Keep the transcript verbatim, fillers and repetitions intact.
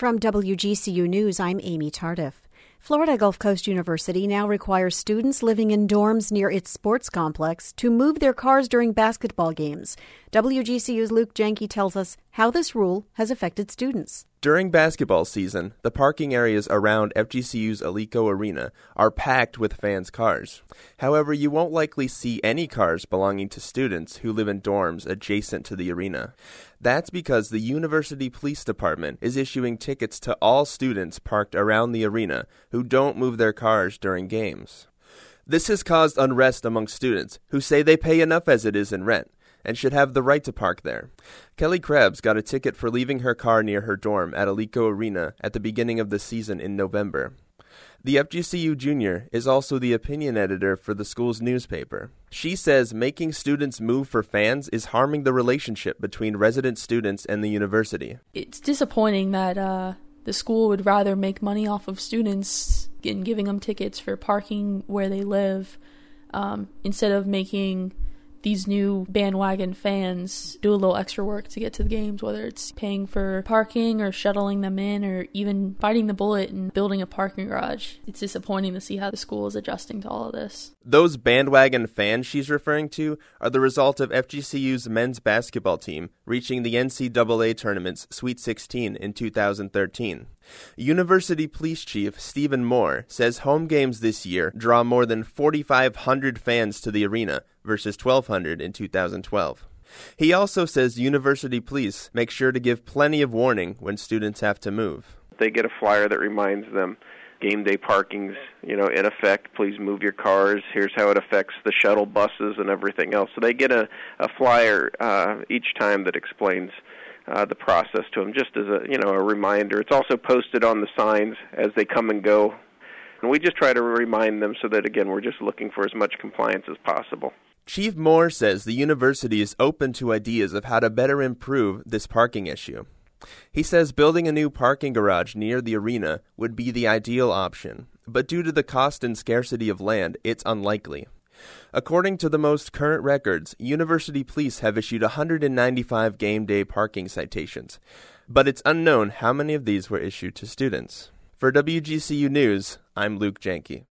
From W G C U News, I'm Amy Tardif. Florida Gulf Coast University now requires students living in dorms near its sports complex to move their cars during basketball games. W G C U's Luke Jenke tells us how this rule has affected students. During basketball season, the parking areas around F G C U's Alico Arena are packed with fans' cars. However, you won't likely see any cars belonging to students who live in dorms adjacent to the arena. That's because the University Police Department is issuing tickets to all students parked around the arena who don't move their cars during games. This has caused unrest among students who say they pay enough as it is in rent and should have the right to park there. Kelly Krebs got a ticket for leaving her car near her dorm at Alico Arena at the beginning of the season in November. The F G C U junior is also the opinion editor for the school's newspaper. She says making students move for fans is harming the relationship between resident students and the university. It's disappointing that uh, the school would rather make money off of students and giving them tickets for parking where they live um, instead of making these new bandwagon fans do a little extra work to get to the games, whether it's paying for parking or shuttling them in or even biting the bullet and building a parking garage. It's disappointing to see how the school is adjusting to all of this. Those bandwagon fans she's referring to are the result of F G C U's men's basketball team reaching the N C double A tournament's Sweet sixteen in two thousand thirteen. University Police Chief Stephen Moore says home games this year draw more than forty-five hundred fans to the arena versus twelve hundred in two thousand twelve. He also says university police make sure to give plenty of warning when students have to move. They get a flyer that reminds them game day parking's, you know, in effect, please move your cars, here's how it affects the shuttle buses and everything else. So they get a, a flyer uh, each time that explains Uh, the process to them, just as a you know a reminder. It's also posted on the signs as they come and go, and we just try to remind them so that again we're just looking for as much compliance as possible. Chief Moore says the university is open to ideas of how to better improve this parking issue. He says building a new parking garage near the arena would be the ideal option, but due to the cost and scarcity of land, it's unlikely. According to the most current records, university police have issued one hundred ninety-five game day parking citations, but it's unknown how many of these were issued to students. For W G C U News, I'm Luke Jenke.